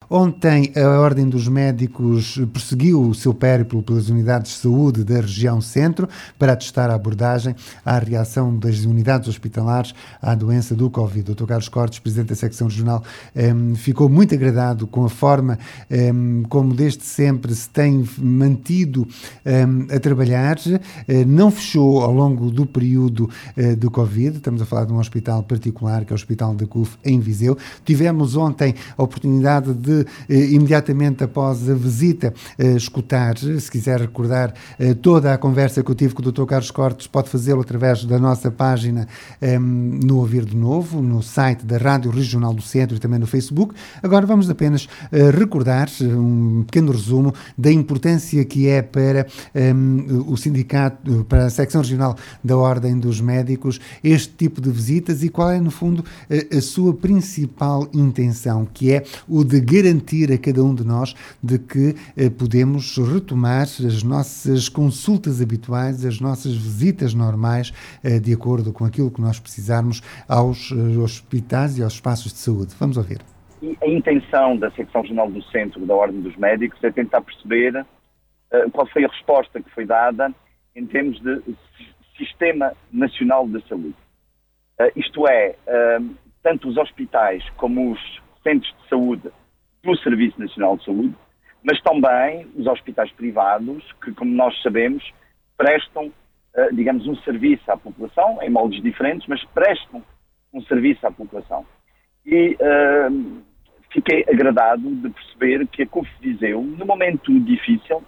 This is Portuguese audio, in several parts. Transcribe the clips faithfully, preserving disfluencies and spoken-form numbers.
Ontem a Ordem dos Médicos prosseguiu o seu périplo pelas unidades de saúde da região centro para testar a abordagem à reação das unidades hospitalares à doença do Covid. O doutor Carlos Cortes, Presidente da Secção Regional, um, ficou muito agradado com a forma um, como desde sempre se tem mantido um, a trabalhar. Uh, não fechou ao longo do período uh, do Covid. Estamos a falar de um hospital particular, que é o Hospital da C U F em Viseu. Tivemos ontem a oportunidade de, uh, imediatamente após a visita, uh, escutar, se quiser recordar uh, toda a conversa que eu tive com o doutor Carlos Cortes, pode fazê-lo através da nossa página um, no Ouvir de Novo, no site da Rádio Regional do Centro e também no Facebook. Agora vamos apenas uh, recordar um pequeno resumo da importância que é para um, o sindicato, para a Secção Regional da Ordem dos Médicos, este tipo de visitas e qual é, no fundo, a, a sua principal intenção, que é o de garantir a cada um de nós de que uh, podemos retomar as nossas consultas habituais, as nossas visitas normais, uh, de acordo com aquilo que nós precisarmos aos uh, hospitais e aos espaços de saúde. Vamos ouvir. E a intenção da Secção Regional do Centro da Ordem dos Médicos é tentar perceber uh, qual foi a resposta que foi dada em termos de Sistema Nacional de Saúde. Uh, isto é, uh, tanto os hospitais como os centros de saúde do Serviço Nacional de Saúde, mas também os hospitais privados, que, como nós sabemos, prestam, uh, digamos, um serviço à população, em moldes diferentes, mas prestam um serviço à população. E uh, fiquei agradado de perceber que a C U F Viseu, no momento difícil,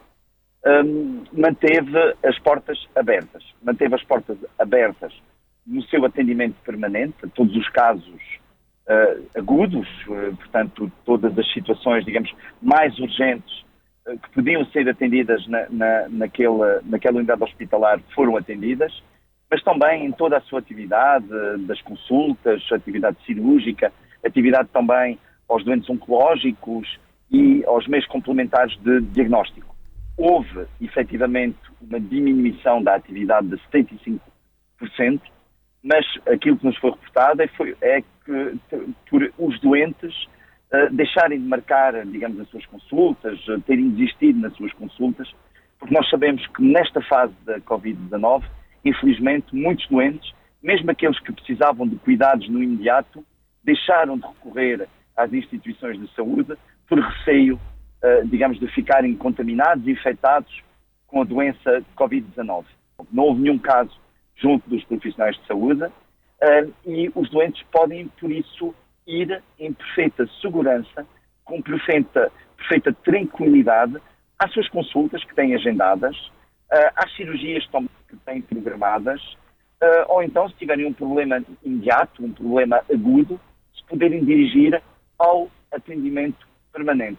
um, manteve as portas abertas. Manteve as portas abertas no seu atendimento permanente, a todos os casos uh, agudos, uh, portanto, todas as situações, digamos, mais urgentes uh, que podiam ser atendidas na, na, naquela, naquela unidade hospitalar foram atendidas, mas também em toda a sua atividade, das consultas, atividade cirúrgica, atividade também aos doentes oncológicos e aos meios complementares de diagnóstico. Houve, efetivamente, uma diminuição da atividade de setenta e cinco por cento, mas aquilo que nos foi reportado é, foi, é que por os doentes uh, deixarem de marcar, digamos, as suas consultas, uh, terem desistido nas suas consultas, porque nós sabemos que nesta fase da covid dezanove, infelizmente, muitos doentes, mesmo aqueles que precisavam de cuidados no imediato, deixaram de recorrer às instituições de saúde por receio, uh, digamos, de ficarem contaminados e infectados com a doença covid dezanove. Não houve nenhum caso junto dos profissionais de saúde uh, e os doentes podem, por isso, ir em perfeita segurança, com perfeita, perfeita tranquilidade, às suas consultas que têm agendadas, uh, às cirurgias que têm programadas, uh, ou então, se tiverem um problema imediato, um problema agudo, se poderem dirigir ao atendimento permanente.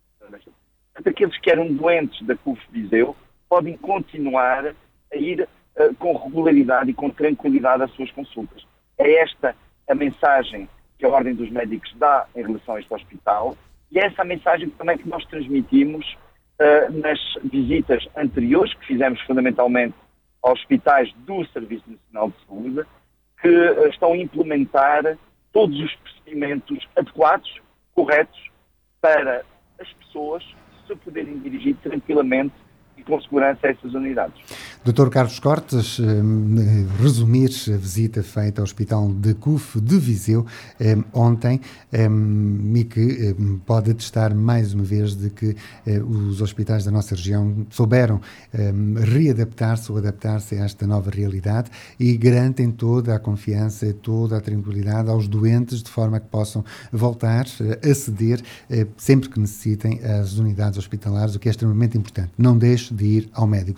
Aqueles que eram doentes da C U F Viseu podem continuar a ir uh, com regularidade e com tranquilidade às suas consultas. É esta a mensagem que a Ordem dos Médicos dá em relação a este hospital e é essa a mensagem também que nós transmitimos uh, nas visitas anteriores que fizemos fundamentalmente aos hospitais do Serviço Nacional de Saúde, que uh, estão a implementar todos os procedimentos adequados, corretos, para as pessoas se poderem dirigir tranquilamente e com segurança a essas unidades. doutor Carlos Cortes, resumir a visita feita ao Hospital da C U F de Viseu ontem e que pode atestar mais uma vez de que os hospitais da nossa região souberam readaptar-se ou adaptar-se a esta nova realidade e garantem toda a confiança, toda a tranquilidade aos doentes de forma que possam voltar a aceder sempre que necessitem às unidades hospitalares, o que é extremamente importante. Não deixe de ir ao médico.